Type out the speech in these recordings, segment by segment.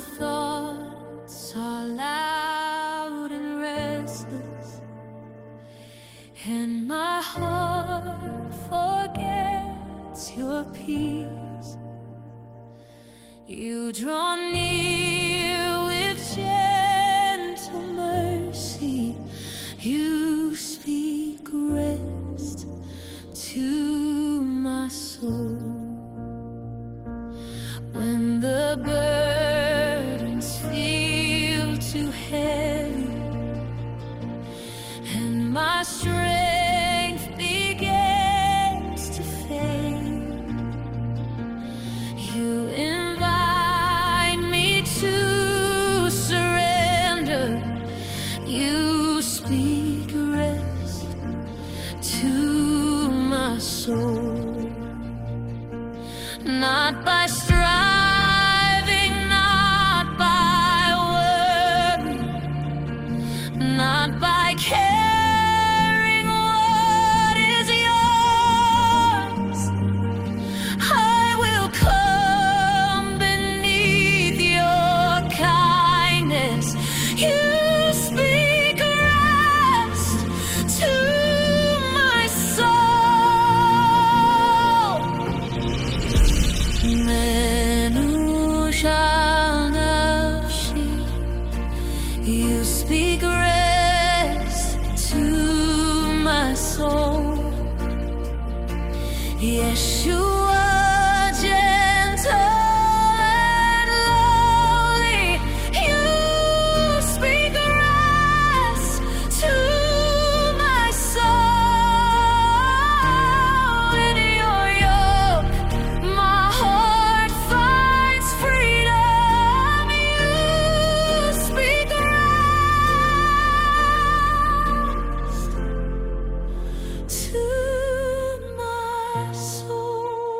thoughts are loud and restless, and my heart forgets your peace. You draw near with gentle mercy. You speak rest to my soul. When the burdens feel too heavy and my strength begins to fade, you invite me to surrender. You speak rest to my soul. Not by striving, not by worry, not by caring what is yours. I will come beneath your kindness. You speak rest to my soul. Menusha nafshi, you speak rest to my soul. Yeshua, gentle and lowly, you speak rest to my soul. In your yoke, my heart finds freedom. You speak rest to my soul.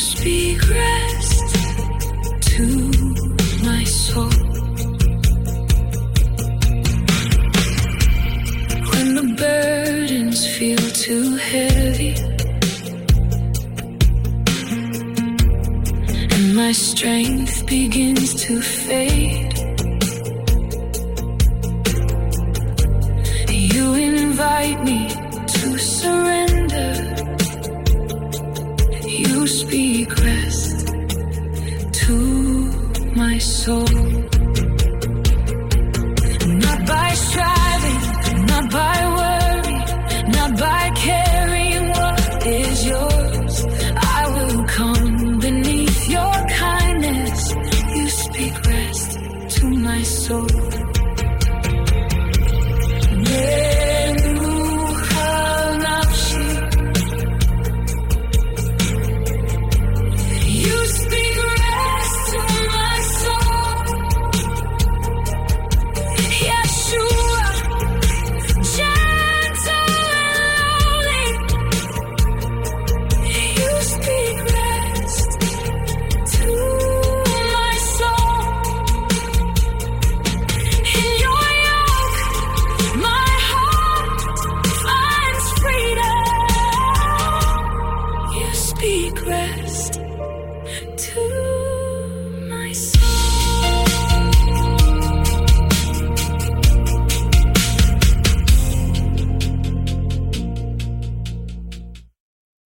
speak rest to my soul. When the burdens feel too heavy and my strength begins to fade, you invite me to surrender. You speak rest to my soul. Not by striving, not by worry, not by carrying what is yours. I will come beneath your kindness. You speak rest to my soul. Speak rest